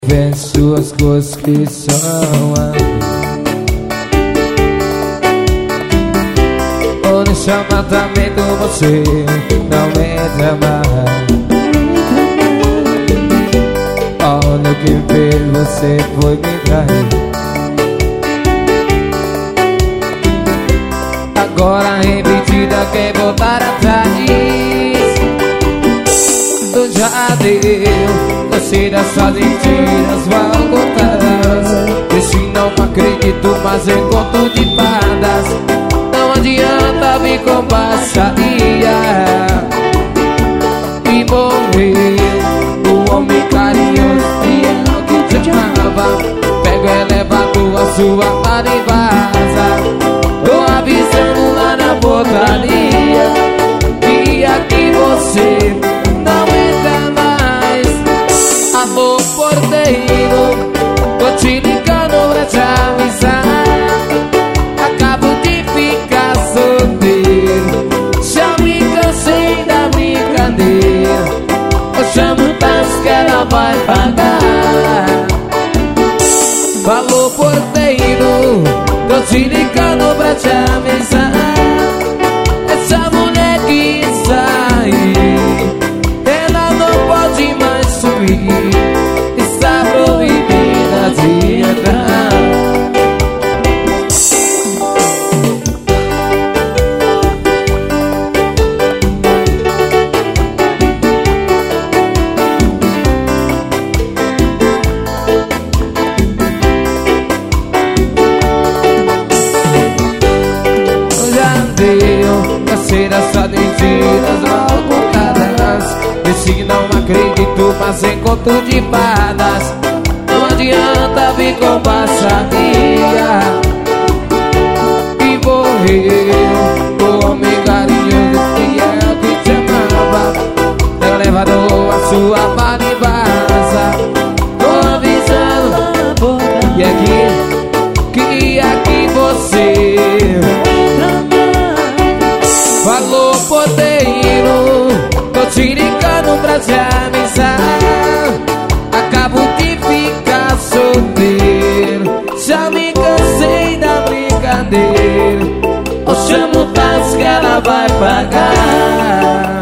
Vê suas coisas que são o no chamamento você não me ama. Olha o que fez, você foi me trair. Agora repetida quer voltar atrás. Tu já deu, você das suas mentiras vão contar. Esse não acredito, mas em conto de fadas. Não adianta vir com baixaria. E morreu o homem carinhoso e eu que te amava. Pego elevado a sua cara e vaza. Tô avisando lá na portaria que aqui você não entra mais. Amor porteiro, tô te ligando pra te avisar. Acabo de ficar solteiro, já me cansei da brincadeira. Eu chamo tanto que ela vai pagar. Falou porteiro, tô te ligando pra te avisar. Essa mulher que saiu, ela não pode mais subir. Está proibida de entrar. Essas mentiras mal contadas. Esse não acredito, mas em conto de fadas. Não adianta vir com baixaria. E morreu o homem carinhoso que eu que te amava. Eu levador a sua vara e vaza. Tô avisando e aqui você falou porteiro, tô te ligando pra te avisar. Acabo de ficar solteiro, já me cansei da brincadeira. Eu chamo o táxi que ela vai pagar.